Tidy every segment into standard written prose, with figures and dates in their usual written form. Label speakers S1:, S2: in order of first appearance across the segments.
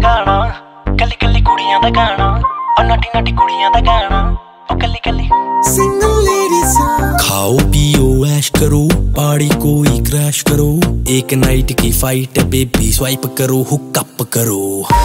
S1: गाना, कली कली कुड़ियां दा गाना, और नाटी नाटी कुड़ियां दा गाना, और कली कली
S2: सिंगल लेडी सॉन्ग।
S3: खाओ पियो ऐश करो, पार्टी कोई क्रैश करो, एक नाइट की फाइट है बेबी, स्वाइप करो हुकअप करो।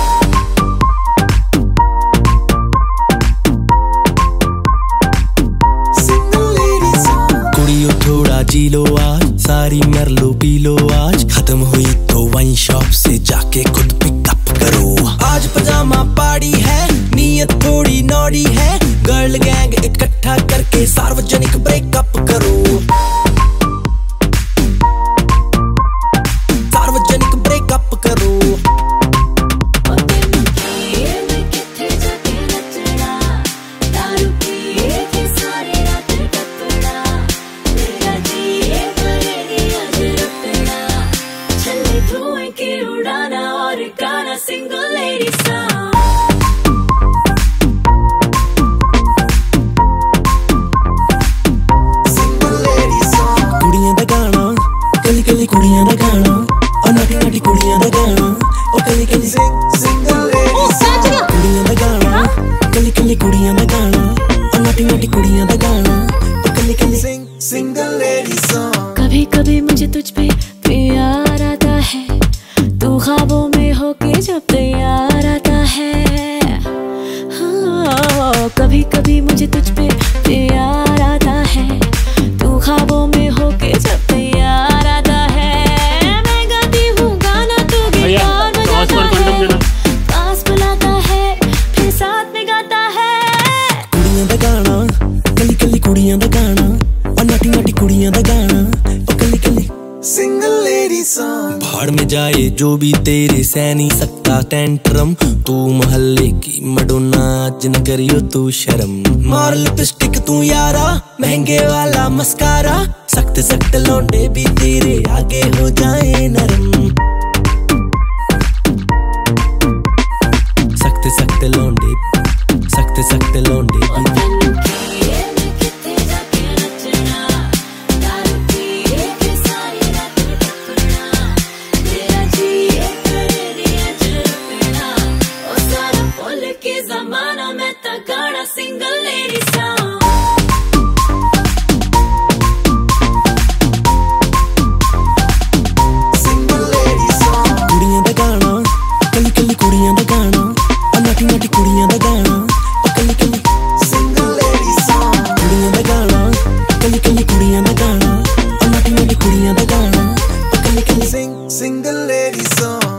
S3: थोड़ा जी लो आज, सारी मर लो पी लो आज, खत्म हुई तो वाइन शॉप से जाके खुद पिकअप करो। आज पजामा पार्टी है, नीयत थोड़ी नॉडी है, गर्ल गैंग इकट्ठा करके सार्वजनिक ब्रेकअप करो। सार्वजनिक ब्रेकअप करो।
S4: Single lady song.
S2: Single lady song.
S3: कुड़ियां दा गाना, कली कली कुड़ियां दा गाना, और नाटी नाटी कुड़ियां दा गाना, और कली कली
S2: Single lady song.
S3: कुड़ियां दा गाना, कली कली कुड़ियां दा गाना, और नाटी नाटी कुड़ियां दा गाना, और कली कली
S2: Single lady song.
S4: कभी कभी मुझे तुझ पे प्यार आता है, तू ख्वाबों में होके जब तैयार आता है। हाँ, कभी कभी मुझे तुझ पे प्यार आता है, तू ख्वाबों में होके जब तैयार आता है। मैं गाती हूँ गाना, तू गिटार बजाता है, पास बुलाता है, फिर साथ में गाता है।
S3: कुड़ियां दा गाना, कली कली कुड़ियां दा गाना, और नाटी नाटी कुड़ियां दा गाना, और कली कली
S2: Single lady song.
S3: भाड़ में जाए जो भी तेरे सह नहीं सकता टेंट्रम, तू मोहल्ले की मडोना आज न करियो तू शर्म। मार लिपस्टिक तू यारा, महंगे वाला मस्कारा, सख्त सख्त लौंडे भी तेरे आगे हो जाए नरम। सख्त सख्त लौंडे, सख्त सख्त लौंडे भी
S4: ज़माना में गाना single lady song.
S2: Single lady song.
S3: कुड़ियां दा गाना, कली कली कुड़ियां दा गाना, और नाटी नाटी कुड़ियां दा गाना, और कली कली
S2: Single lady song.
S3: कुड़ियां दा गाना, कली कली कुड़ियां दा गाना, और नाटी नाटी कुड़ियां दा गाना, और कली कली
S2: Single lady song.